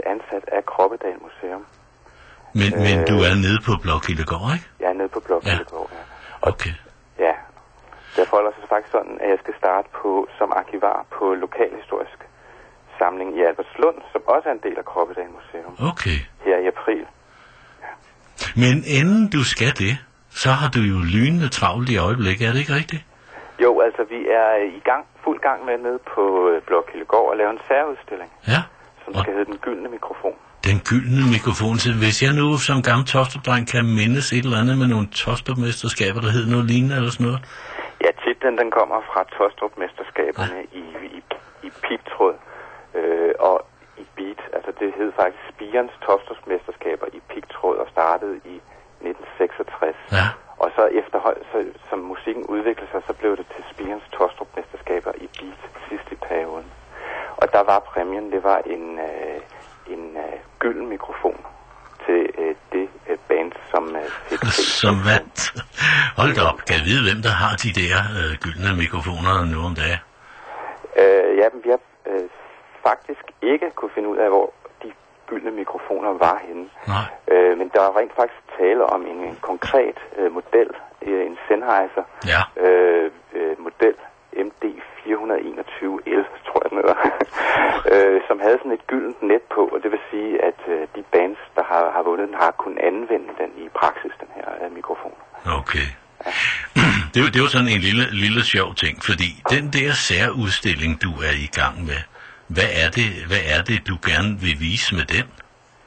ansat af Kroppedal Museum. Men du er nede på Blåkildegård, ikke? Jeg er nede på Blåkildegård, ja. Okay. Ja. Der forholder sig faktisk sådan, at jeg skal starte som arkivar på Lokalhistorisk Samling i Albertslund, som også er en del af Kroppedal Museum. Okay. Her i april. Ja. Men inden du skal det, så har du jo lynende travlt i øjeblikket, er det ikke rigtigt? Jo, altså vi er fuld gang med nede på Blåkildegård at lave en særudstilling. Ja. Som skal hedde Den Gyldne Mikrofon. Den Gyldne Mikrofon. Så hvis jeg nu som gammel Taastrup-dreng kan mindes et eller andet med nogle Taastrup-mesterskaber, der hed noget lignende eller sådan noget? Ja, titlen den kommer fra Taastrup-mesterskaberne i pigtråd og i beat. Altså det hed faktisk Spirens Taastrup-mesterskaber i pigtråd og startede i 1966. Ja. Og så efterhånden, som musikken udviklede sig, så blev det til Spirens Taastrup-mesterskaber i beat sidst i perioden. Og der var præmien, det var en gylden mikrofon til det band, som fik som vandt. Hold da op, kan jeg vide, hvem der har de der gyldne mikrofoner nu om dagen? Ja, vi har faktisk ikke kunne finde ud af, hvor de gyldne mikrofoner var henne. Nej. Men der var rent faktisk tale om en konkret model, en Sennheiser model MD421L, tror jeg den hedder, som havde sådan et gyldent net på, og det vil sige, at de bands, der har vundet den, har kunnet anvende den i praksis, den her mikrofon. Okay. Ja. Det er jo sådan en lille sjov ting, fordi den der særudstilling, du er i gang med, hvad er det, du gerne vil vise med den?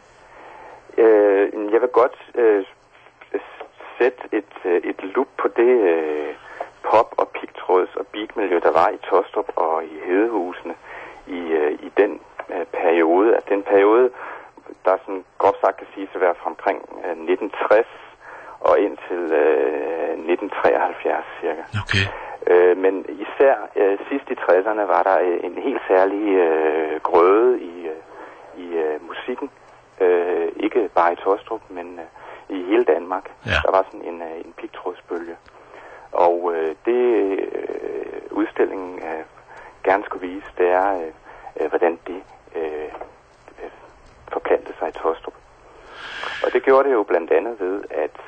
Jeg vil godt sætte et loop på det pop- og pigtråds- og beatmiljø, der var i Taastrup og i Hedehusene i den periode. At den periode, der sådan groft sagt kan siges at være fra omkring 1960 og indtil 1973 cirka. Okay. Men især sidst i 60'erne var der en helt særlig grøde i musikken. Ikke bare i Taastrup, men i hele Danmark. Ja. Der var sådan en pigtrådsbølge. Og det udstillingen gerne skulle vise, det er, hvordan det forplantede sig i Taastrup. Og det gjorde det jo blandt andet ved,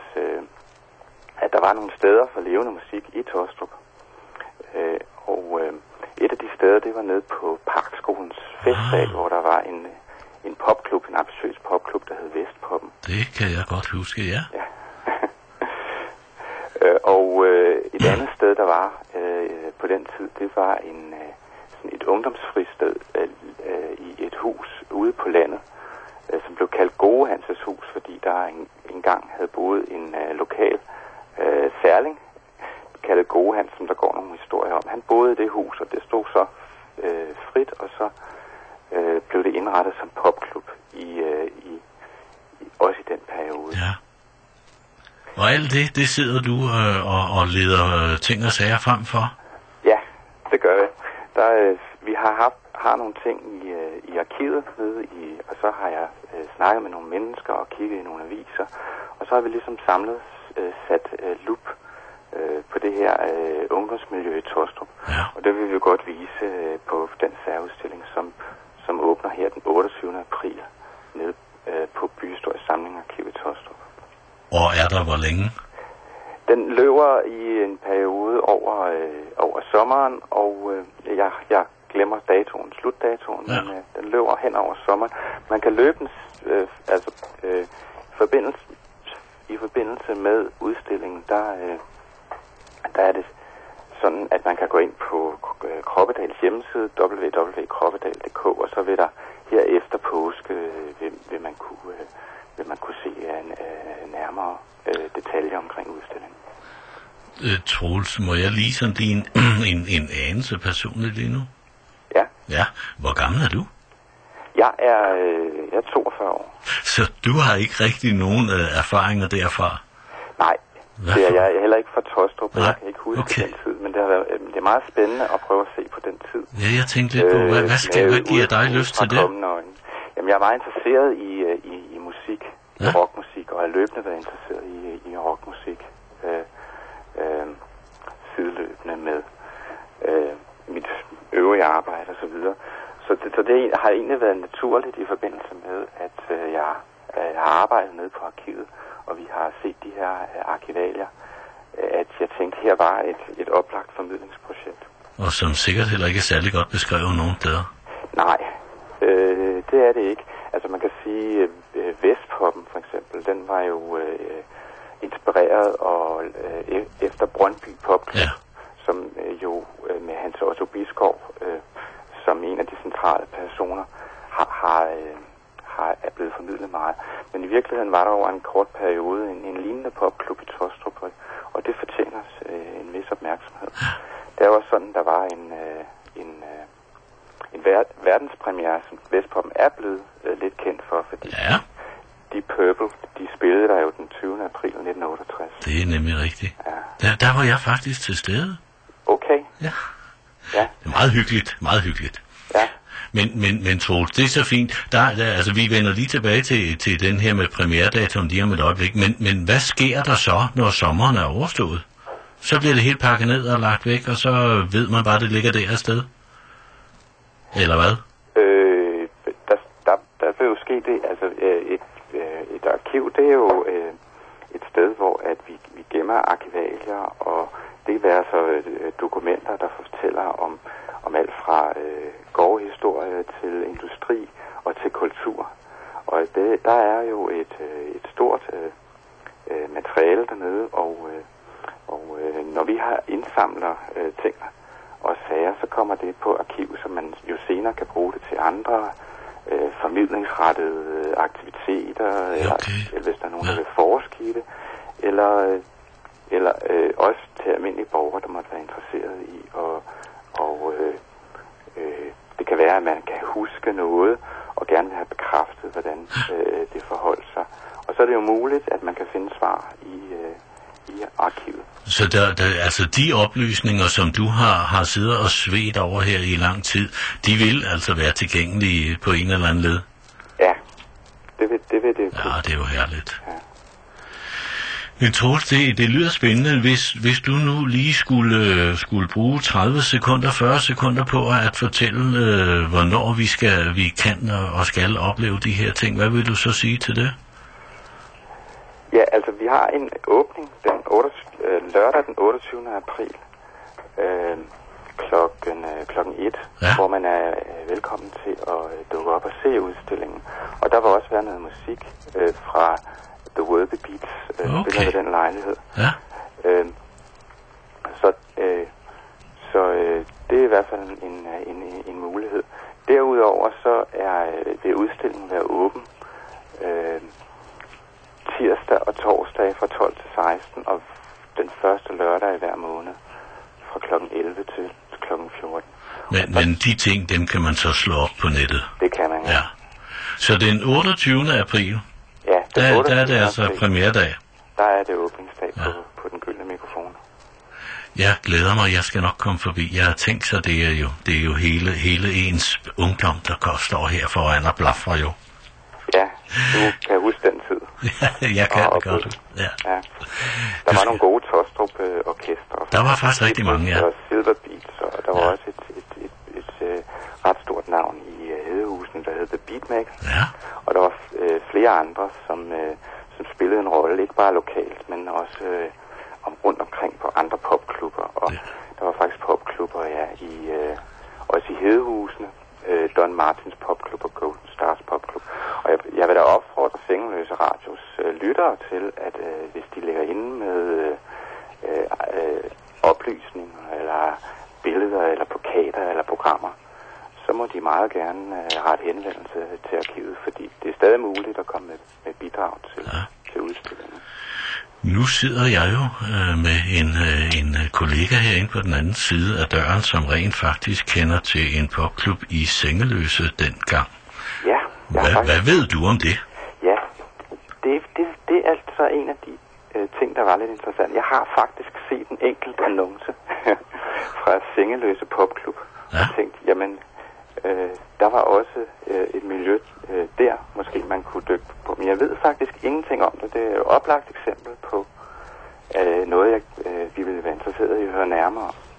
at der var nogle steder for levende musik i Taastrup. Og et af de steder, det var nede på Parkskolens festsal, hvor der var en popklub, en ambitiøs popklub, der hed Vestpoppen. Det kan jeg godt huske, ja. Ja. Og et andet sted, der var på den tid, det var sådan et ungdomsfristed i et hus ude på landet, som blev kaldt Gode Hanses hus, fordi der engang havde boet en lokal særling, kaldet Gode Hans, som der går nogle historier om. Han boede i det hus, og det stod så frit, og så blev det indrettet som popklub også i den periode. Ja. Og alt det sidder du og leder ting og sager frem for? Ja, det gør jeg. Vi har nogle ting i arkivet nede og så har jeg snakket med nogle mennesker og kigget i nogle aviser, og så har vi ligesom samlet sat lup på det her ungdomsmiljø i Taastrup. Ja. Og det vil vi godt vise på den særudstilling, som åbner her den 28. april nede på Byhistorisk Samling Arkiv i Taastrup. Og er der hvor længe? Den løber i en periode over sommeren, og jeg glemmer slutdatoen, ja. Men den løber hen over sommeren. Man kan løbe den i forbindelse med udstillingen, der er det sådan, at man kan gå ind på Kroppedals hjemmeside, www.kroppedal.dk, og så vil der her efter påske vil man kunne se nærmere detaljer omkring udstillingen. Troels, må jeg lige sådan en anelse personligt lige nu? Ja. Ja, hvor gammel er du? Jeg er 42 år. Så du har ikke rigtig nogen erfaringer derfra? Nej, det er jeg heller ikke fra Taastrup, Nej. Jeg kan ikke huske den tid, men det er meget spændende at prøve at se på den tid. Ja, jeg tænkte lidt på, hvad giver dig lyst til det? Jamen, jeg er meget interesseret i musik, i rockmusik, og har løbende været interesseret i rockmusik, sideløbende med mit øvrige arbejde og så videre. Så det har egentlig været naturligt i forbindelse med, at jeg har arbejdet nede på arkivet, og vi har set de her arkivalier, at jeg tænkte, her var et oplagt formidlingsprojekt. Og som sikkert heller ikke er særlig godt beskrevet nogen steder. Nej, det er det ikke. Altså man kan sige, Vestpoppen for eksempel, den var jo inspireret og efter Brøndby Popklub, som jo med Hans Otto Bisgaard som en af de centrale personer er blevet formidlet meget. Men i virkeligheden var der over en kort periode en lignende popklub i Tostrup, og det fortjener en vis opmærksomhed. Det er jo også sådan, der var en verdenspremiere, som Vestpoppen er blevet lidt kendt for, fordi Deep Purple, de spillede der jo den 20. april 1968. Det er nemlig rigtigt. Ja. Der var jeg faktisk til stede. Okay. Ja. Det er meget hyggeligt, meget hyggeligt. Ja. Men Troels, det er så fint. Altså, vi vender lige tilbage til den her med premieredatoen lige om et øjeblik. Men hvad sker der så, når sommeren er overstået? Så bliver det helt pakket ned og lagt væk, og så ved man bare, det ligger der et sted. Eller hvad? Der vil jo ske det. Altså, et arkiv, det er jo et sted, hvor at vi gemmer arkivalier, og det kan være så dokumenter, der fortæller om alt fra gårdhistorie til industri og til kultur. Og der er jo et stort materiale dernede, og når vi har indsamler ting og sager, så kommer det på arkiv, så man jo senere kan bruge det til andre formidlingsrettede aktiviteter, eller hvis der er nogen, der vil forske i det, eller også til almindelige borgere, der måtte være interesseret i, og det kan være, at man kan huske noget, og gerne vil have bekræftet, hvordan det forholder sig. Og så er det jo muligt, at man kan finde svar i arkivet. Så altså de oplysninger, som du har siddet og svedt over her i lang tid, de vil altså være tilgængelige på en eller anden led? Ja, det vil det. Ja, det er jo herligt. Ja. Men Troels, det lyder spændende, hvis du nu lige skulle bruge 30 sekunder, 40 sekunder på at fortælle, hvornår vi kan og skal opleve de her ting. Hvad vil du så sige til det? Ja, altså vi har en åbning lørdag den 28. april klokken 1, hvor man er velkommen til at dukke op og se udstillingen. Og der vil også være noget musik fra The Worthy Beats, spiller ved den lejlighed. Ja. Så det er i hvert fald en mulighed. Derudover så vil udstillingen være åben tirsdag og torsdag fra 12 til 16, og den første lørdag i hver måned fra kl. 11 til kl. 14. Men de ting, dem kan man så slå op på nettet? Det kan man, ja. Så den 28. april, der er det altså premieredag? Der er det åbningsdag på den gyldne mikrofon. Jeg glæder mig, jeg skal nok komme forbi. Jeg har tænkt sig, det er jo hele ens ungdom, der står her foran og blaffer jo. Ja, du kan huske den tid. Jeg kan det godt. Ja. Der var nogle gode Tostrup-orkestre. Der var faktisk rigtig mange, ja. Og Silver Beats, og der var også et ret stort navn i Hedehusene, der hed The Beatmakers. Ja. Og der var flere andre, som spillede en rolle, ikke bare lokalt, men også rundt omkring på andre popklubber. Og der var faktisk popklubber, også i Hedehusene. Don Martins popklub og Golden Stars popklub. Og jeg vil da opfordre Sengeløse Radios lyttere til, at hvis de ligger inde med oplysninger, eller billeder, eller plakater, eller programmer, så må de meget gerne rette henvendelse til arkivet, fordi det er stadig muligt at komme med bidrag til udstillingen. Nu sidder jeg jo med en kollega herinde på den anden side af døren, som rent faktisk kender til en popklub i Sengeløse dengang. Ja. Hvad ved du om det? Ja, det er altså en af de ting, der var lidt interessant. Jeg har faktisk set en enkelt annonce fra Sengeløse popklub. Og tænkt, jamen, der var også et miljø der, måske man kunne dykke på. Men jeg ved faktisk ingenting om det. Det er jo et oplagt eksempel på noget, vi ville være interesseret i at høre nærmere om.